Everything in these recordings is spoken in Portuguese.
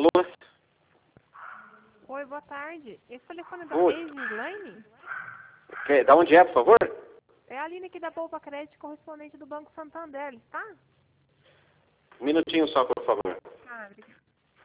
Alô? Oi, boa tarde. Esse telefone é da Oi. Egislaine? Da onde é, por favor? É a Aline aqui da Poupa Crédito, correspondente do Banco Santander, tá? Um minutinho só, por favor. Ah, obrigada.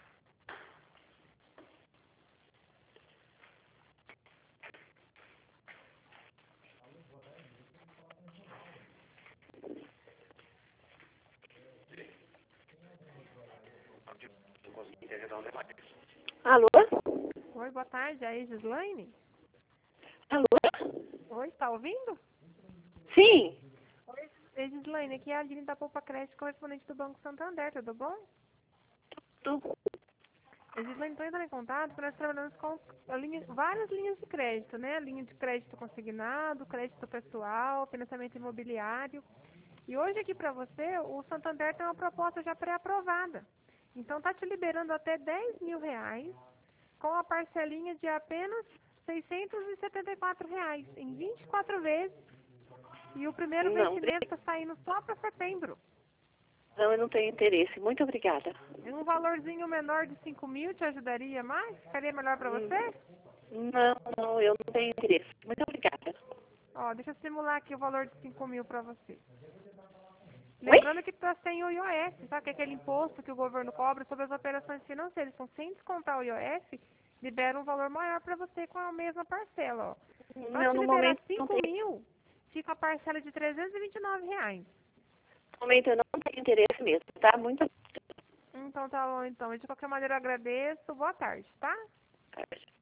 Alô? Oi, boa tarde. A Egislaine? Alô? Oi, tá ouvindo? Sim. Oi, Egislaine, aqui é a Aline da Poupa Crédito, correspondente do Banco Santander, tudo bom? Tudo. Egislaine, estou entrando em contato porque nós trabalhamos com várias linhas de crédito, né? Linha de crédito consignado, crédito pessoal, financiamento imobiliário. E hoje aqui para você, o Santander tem uma proposta já pré-aprovada. Então está te liberando até R$ 10.000 com a parcelinha de apenas R$ 674 em 24 vezes. E o primeiro Não, vencimento está saindo só para setembro. não, eu não tenho interesse. Muito obrigada. E um valorzinho menor de 5.000 te ajudaria mais? Ficaria melhor para você? Não, eu não tenho interesse. Muito obrigada. Ó, deixa eu simular aqui o valor de 5.000 para você. Oi? Lembrando que está sem o IOF, sabe que é aquele imposto que o governo cobra sobre as operações financeiras. Então, sem descontar o IOF, libera um valor maior para você com a mesma parcela, ó. Então, Não, se no liberar momento não 5 tenho. mil, fica a parcela de R$ 329. No momento eu não tenho interesse mesmo, tá? Muito Então, tá bom, então. De qualquer maneira, eu agradeço. Boa tarde, tá? obrigada.